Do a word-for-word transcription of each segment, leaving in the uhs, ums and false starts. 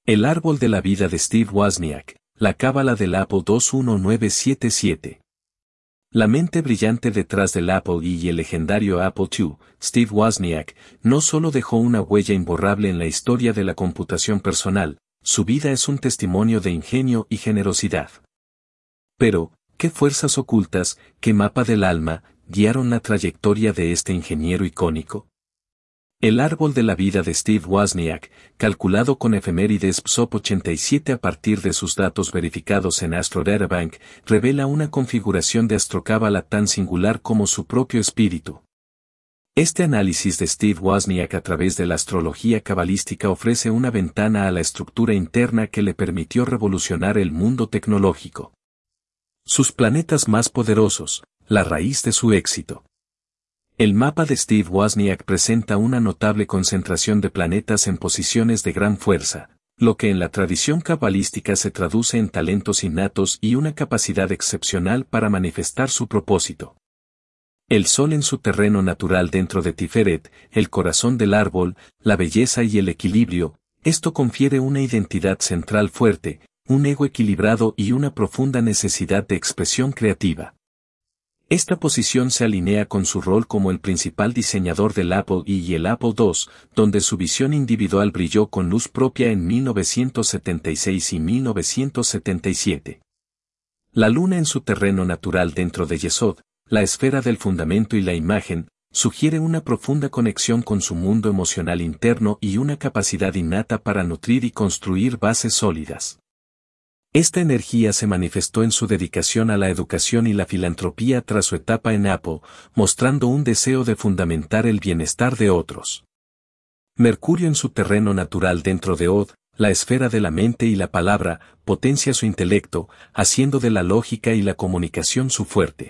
El árbol de la vida de Steve Wozniak, la cábala del Apple dos uno nueve siete siete. La mente brillante detrás del Apple I y el legendario Apple dos, Steve Wozniak, no solo dejó una huella imborrable en la historia de la computación personal, su vida es un testimonio de ingenio y generosidad. Pero, ¿qué fuerzas ocultas, qué mapa del alma, guiaron la trayectoria de este ingeniero icónico? El árbol de la vida de Steve Wozniak, calculado con efemérides P S O P ochenta y siete a partir de sus datos verificados en AstroDataBank, revela una configuración de astrocábala tan singular como su propio espíritu. Este análisis de Steve Wozniak a través de la astrología cabalística ofrece una ventana a la estructura interna que le permitió revolucionar el mundo tecnológico. Sus planetas más poderosos, la raíz de su éxito. El mapa de Steve Wozniak presenta una notable concentración de planetas en posiciones de gran fuerza, lo que en la tradición cabalística se traduce en talentos innatos y una capacidad excepcional para manifestar su propósito. El Sol en su terreno natural dentro de Tiferet, el corazón del árbol, la belleza y el equilibrio, esto confiere una identidad central fuerte, un ego equilibrado y una profunda necesidad de expresión creativa. Esta posición se alinea con su rol como el principal diseñador del Apple I y el Apple dos, donde su visión individual brilló con luz propia en mil novecientos setenta y seis y mil novecientos setenta y siete. La luna en su terreno natural dentro de Yesod, la esfera del fundamento y la imagen, sugiere una profunda conexión con su mundo emocional interno y una capacidad innata para nutrir y construir bases sólidas. Esta energía se manifestó en su dedicación a la educación y la filantropía tras su etapa en Apple, mostrando un deseo de fundamentar el bienestar de otros. Mercurio en su terreno natural dentro de Od, la esfera de la mente y la palabra, potencia su intelecto, haciendo de la lógica y la comunicación su fuerte.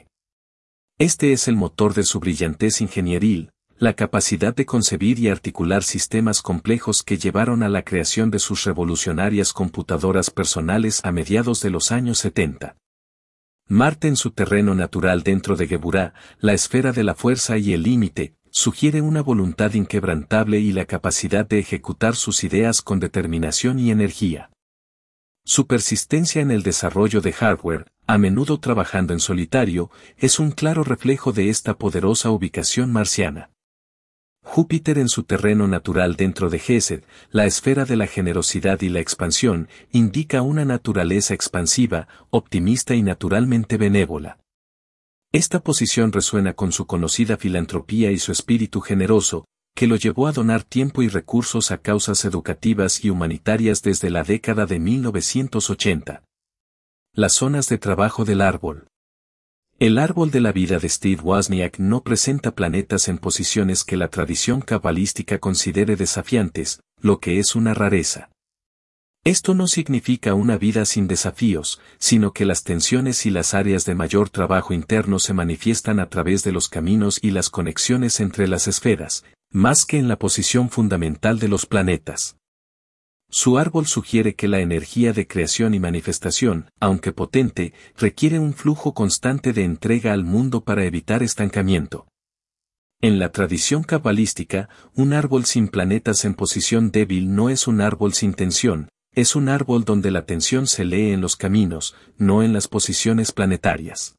Este es el motor de su brillantez ingenieril, la capacidad de concebir y articular sistemas complejos que llevaron a la creación de sus revolucionarias computadoras personales a mediados de los años setenta. Marte en su terreno natural dentro de Geburah, la esfera de la fuerza y el límite, sugiere una voluntad inquebrantable y la capacidad de ejecutar sus ideas con determinación y energía. Su persistencia en el desarrollo de hardware, a menudo trabajando en solitario, es un claro reflejo de esta poderosa ubicación marciana. Júpiter en su terreno natural dentro de Gesed, la esfera de la generosidad y la expansión, indica una naturaleza expansiva, optimista y naturalmente benévola. Esta posición resuena con su conocida filantropía y su espíritu generoso, que lo llevó a donar tiempo y recursos a causas educativas y humanitarias desde la década de mil novecientos ochenta. Las zonas de trabajo del árbol. El árbol de la vida de Steve Wozniak no presenta planetas en posiciones que la tradición cabalística considere desafiantes, lo que es una rareza. Esto no significa una vida sin desafíos, sino que las tensiones y las áreas de mayor trabajo interno se manifiestan a través de los caminos y las conexiones entre las esferas, más que en la posición fundamental de los planetas. Su árbol sugiere que la energía de creación y manifestación, aunque potente, requiere un flujo constante de entrega al mundo para evitar estancamiento. En la tradición cabalística, un árbol sin planetas en posición débil no es un árbol sin tensión, es un árbol donde la tensión se lee en los caminos, no en las posiciones planetarias.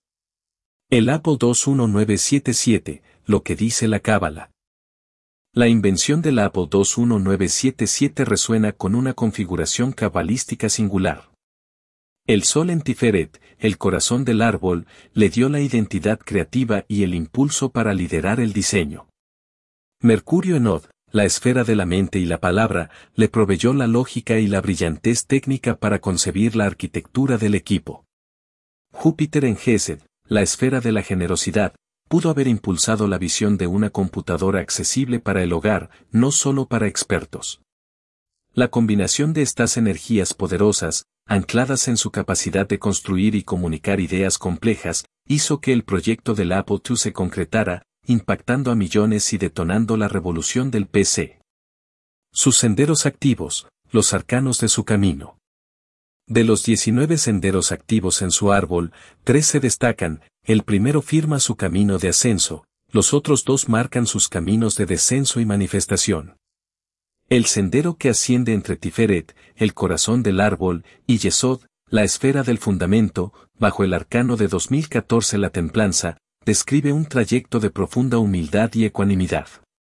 El Apple dos uno nueve siete siete, lo que dice la cábala. La invención del Apple dos uno nueve siete siete resuena con una configuración cabalística singular. El Sol en Tiferet, el corazón del árbol, le dio la identidad creativa y el impulso para liderar el diseño. Mercurio en Od, la esfera de la mente y la palabra, le proveyó la lógica y la brillantez técnica para concebir la arquitectura del equipo. Júpiter en Gesed, la esfera de la generosidad, pudo haber impulsado la visión de una computadora accesible para el hogar, no solo para expertos. La combinación de estas energías poderosas, ancladas en su capacidad de construir y comunicar ideas complejas, hizo que el proyecto del Apple dos se concretara, impactando a millones y detonando la revolución del P C. Sus senderos activos, los arcanos de su camino. De los diecinueve senderos activos en su árbol, tres se destacan, el primero firma su camino de ascenso, los otros dos marcan sus caminos de descenso y manifestación. El sendero que asciende entre Tiferet, el corazón del árbol, y Yesod, la esfera del fundamento, bajo el arcano de dos mil catorce la templanza, describe un trayecto de profunda humildad y ecuanimidad.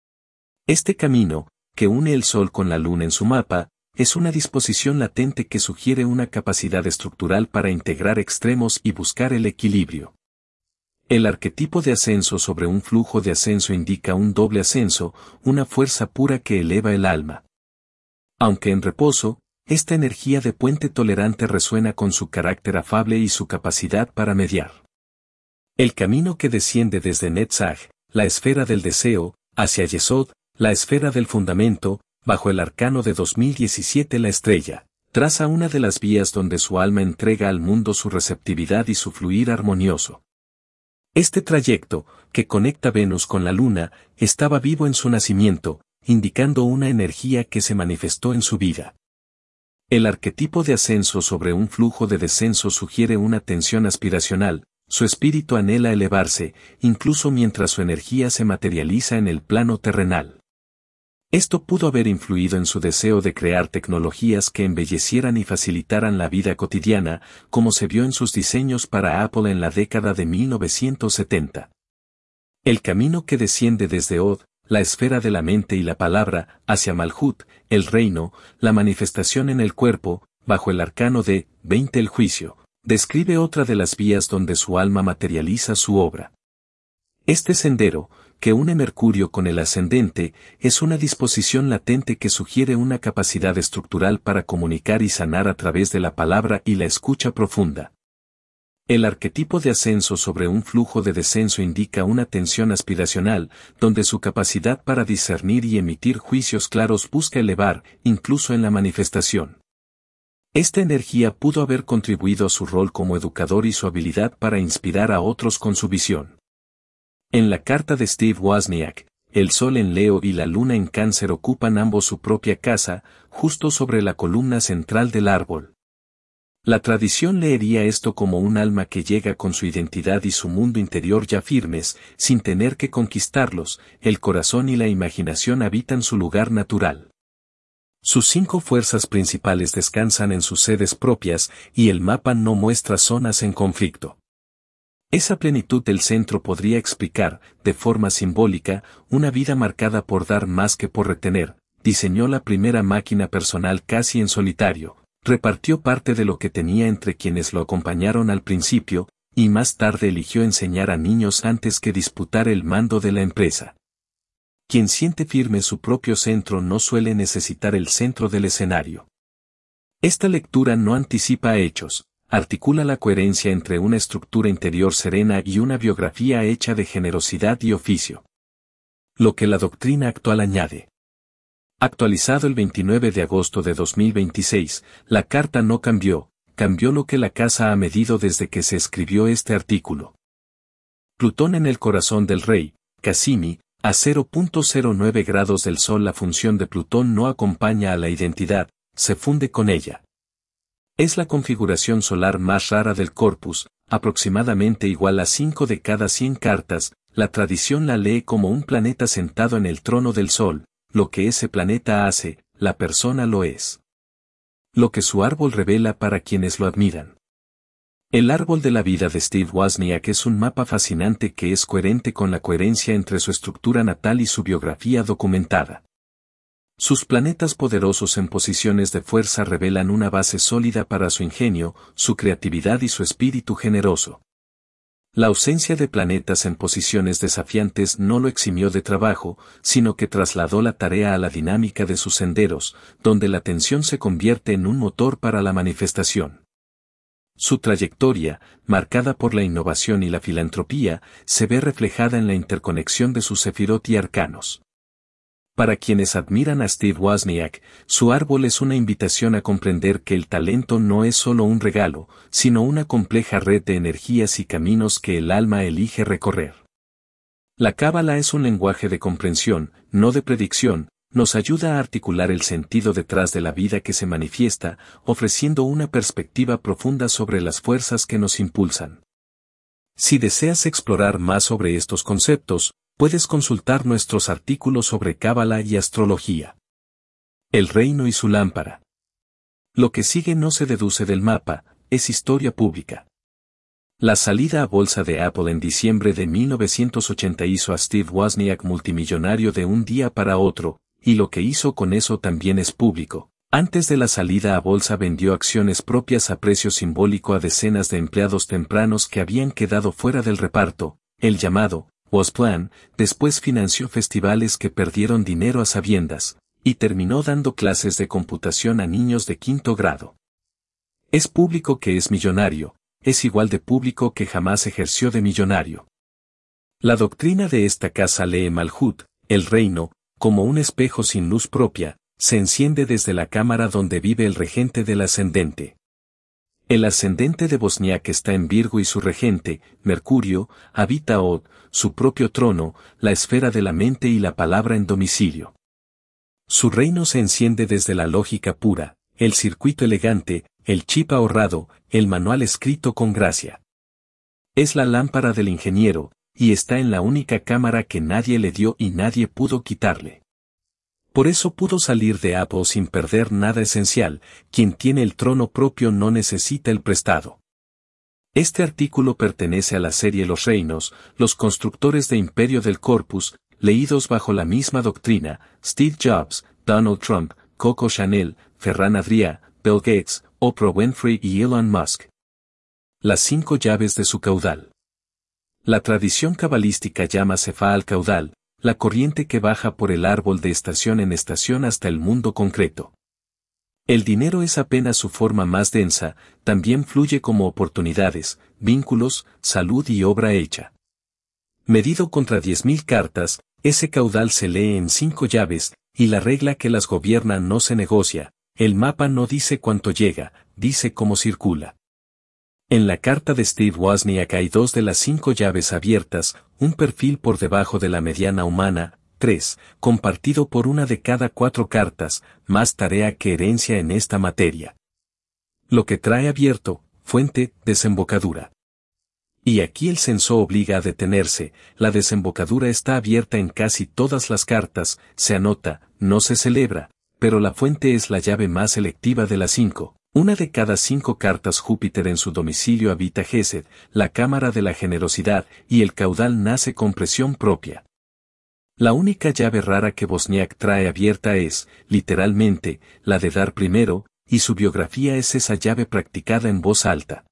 Este camino, que une el Sol con la Luna en su mapa, es una disposición latente que sugiere una capacidad estructural para integrar extremos y buscar el equilibrio. El arquetipo de ascenso sobre un flujo de ascenso indica un doble ascenso, una fuerza pura que eleva el alma. Aunque en reposo, esta energía de puente tolerante resuena con su carácter afable y su capacidad para mediar. El camino que desciende desde Netzach, la esfera del deseo, hacia Yesod, la esfera del fundamento, bajo el arcano de dos mil diecisiete la estrella, traza una de las vías donde su alma entrega al mundo su receptividad y su fluir armonioso. Este trayecto, que conecta Venus con la Luna, estaba vivo en su nacimiento, indicando una energía que se manifestó en su vida. El arquetipo de ascenso sobre un flujo de descenso sugiere una tensión aspiracional, su espíritu anhela elevarse, incluso mientras su energía se materializa en el plano terrenal. Esto pudo haber influido en su deseo de crear tecnologías que embellecieran y facilitaran la vida cotidiana, como se vio en sus diseños para Apple en la década de mil novecientos setenta. El camino que desciende desde Od, la esfera de la mente y la palabra, hacia Malhut, el reino, la manifestación en el cuerpo, bajo el arcano de veinte el juicio, describe otra de las vías donde su alma materializa su obra. Este sendero, que une Mercurio con el ascendente, es una disposición latente que sugiere una capacidad estructural para comunicar y sanar a través de la palabra y la escucha profunda. El arquetipo de ascenso sobre un flujo de descenso indica una tensión aspiracional, donde su capacidad para discernir y emitir juicios claros busca elevar, incluso en la manifestación. Esta energía pudo haber contribuido a su rol como educador y su habilidad para inspirar a otros con su visión. En la carta de Steve Wozniak, el Sol en Leo y la Luna en Cáncer ocupan ambos su propia casa, justo sobre la columna central del árbol. La tradición leería esto como un alma que llega con su identidad y su mundo interior ya firmes, sin tener que conquistarlos, el corazón y la imaginación habitan su lugar natural. Sus cinco fuerzas principales descansan en sus sedes propias y el mapa no muestra zonas en conflicto. Esa plenitud del centro podría explicar, de forma simbólica, una vida marcada por dar más que por retener. Diseñó la primera máquina personal casi en solitario, repartió parte de lo que tenía entre quienes lo acompañaron al principio, y más tarde eligió enseñar a niños antes que disputar el mando de la empresa. Quien siente firme su propio centro no suele necesitar el centro del escenario. Esta lectura no anticipa hechos, articula la coherencia entre una estructura interior serena y una biografía hecha de generosidad y oficio. Lo que la doctrina actual añade. Actualizado el veintinueve de agosto de dos mil veintiséis, la carta no cambió, cambió lo que la casa ha medido desde que se escribió este artículo. Plutón en el corazón del rey, Cassini, a cero punto cero nueve grados del Sol. La función de Plutón no acompaña a la identidad, se funde con ella. Es la configuración solar más rara del corpus, aproximadamente igual a cinco de cada cien cartas. La tradición la lee como un planeta sentado en el trono del Sol. Lo que ese planeta hace, la persona lo es. Lo que su árbol revela para quienes lo admiran. El árbol de la vida de Steve Wozniak es un mapa fascinante que es coherente con la coherencia entre su estructura natal y su biografía documentada. Sus planetas poderosos en posiciones de fuerza revelan una base sólida para su ingenio, su creatividad y su espíritu generoso. La ausencia de planetas en posiciones desafiantes no lo eximió de trabajo, sino que trasladó la tarea a la dinámica de sus senderos, donde la tensión se convierte en un motor para la manifestación. Su trayectoria, marcada por la innovación y la filantropía, se ve reflejada en la interconexión de sus sefirot y arcanos. Para quienes admiran a Steve Wozniak, su árbol es una invitación a comprender que el talento no es solo un regalo, sino una compleja red de energías y caminos que el alma elige recorrer. La cábala es un lenguaje de comprensión, no de predicción, nos ayuda a articular el sentido detrás de la vida que se manifiesta, ofreciendo una perspectiva profunda sobre las fuerzas que nos impulsan. Si deseas explorar más sobre estos conceptos, puedes consultar nuestros artículos sobre cábala y astrología. El reino y su lámpara. Lo que sigue no se deduce del mapa, es historia pública. La salida a bolsa de Apple en diciembre de mil novecientos ochenta hizo a Steve Wozniak multimillonario de un día para otro, y lo que hizo con eso también es público. Antes de la salida a bolsa vendió acciones propias a precio simbólico a decenas de empleados tempranos que habían quedado fuera del reparto, el llamado Woz Plan, después financió festivales que perdieron dinero a sabiendas, y terminó dando clases de computación a niños de quinto grado. Es público que es millonario, es igual de público que jamás ejerció de millonario. La doctrina de esta casa lee Malhut, el reino, como un espejo sin luz propia, se enciende desde la cámara donde vive el regente del ascendente. El ascendente de Wozniak está en Virgo y su regente, Mercurio, habita Od, su propio trono, la esfera de la mente y la palabra en domicilio. Su reino se enciende desde la lógica pura, el circuito elegante, el chip ahorrado, el manual escrito con gracia. Es la lámpara del ingeniero, y está en la única cámara que nadie le dio y nadie pudo quitarle. Por eso pudo salir de Apple sin perder nada esencial, quien tiene el trono propio no necesita el prestado. Este artículo pertenece a la serie Los Reinos, los constructores de Imperio del Corpus, leídos bajo la misma doctrina, Steve Jobs, Donald Trump, Coco Chanel, Ferran Adrià, Bill Gates, Oprah Winfrey y Elon Musk. Las cinco llaves de su caudal. La tradición cabalística llama Cefá al caudal, la corriente que baja por el árbol de estación en estación hasta el mundo concreto. El dinero es apenas su forma más densa, también fluye como oportunidades, vínculos, salud y obra hecha. Medido contra diez mil cartas, ese caudal se lee en cinco llaves, y la regla que las gobierna no se negocia, el mapa no dice cuánto llega, dice cómo circula. En la carta de Steve Wozniak hay dos de las cinco llaves abiertas, un perfil por debajo de la mediana humana, tres, compartido por una de cada cuatro cartas, más tarea que herencia en esta materia. Lo que trae abierto, fuente, desembocadura. Y aquí el censo obliga a detenerse, la desembocadura está abierta en casi todas las cartas, se anota, no se celebra, pero la fuente es la llave más selectiva de las cinco. Una de cada cinco cartas Júpiter en su domicilio habita Gesed, la cámara de la generosidad, y el caudal nace con presión propia. La única llave rara que Wozniak trae abierta es, literalmente, la de dar primero, y su biografía es esa llave practicada en voz alta.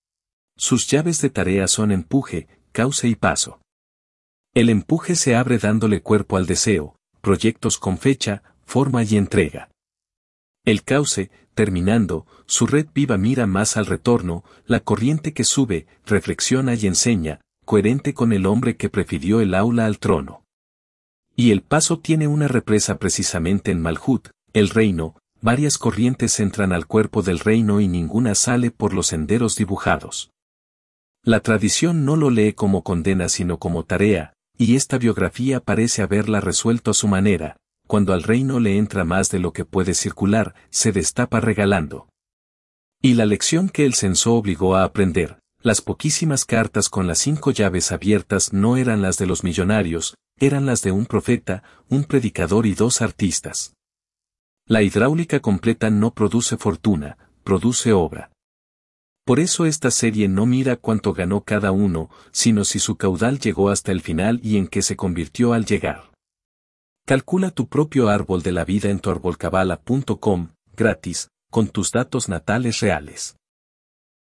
Sus llaves de tarea son empuje, cauce y paso. El empuje se abre dándole cuerpo al deseo, proyectos con fecha, forma y entrega. El cauce, terminando, su red viva mira más al retorno, la corriente que sube, reflexiona y enseña, coherente con el hombre que prefirió el aula al trono. Y el paso tiene una represa precisamente en Malhut, el reino, varias corrientes entran al cuerpo del reino y ninguna sale por los senderos dibujados. La tradición no lo lee como condena sino como tarea, y esta biografía parece haberla resuelto a su manera. Cuando al reino le entra más de lo que puede circular, se destapa regalando. Y la lección que el censo obligó a aprender, las poquísimas cartas con las cinco llaves abiertas no eran las de los millonarios, eran las de un profeta, un predicador y dos artistas. La hidráulica completa no produce fortuna, produce obra. Por eso esta serie no mira cuánto ganó cada uno, sino si su caudal llegó hasta el final y en qué se convirtió al llegar. Calcula tu propio árbol de la vida en tu arbolcabala punto com, gratis, con tus datos natales reales.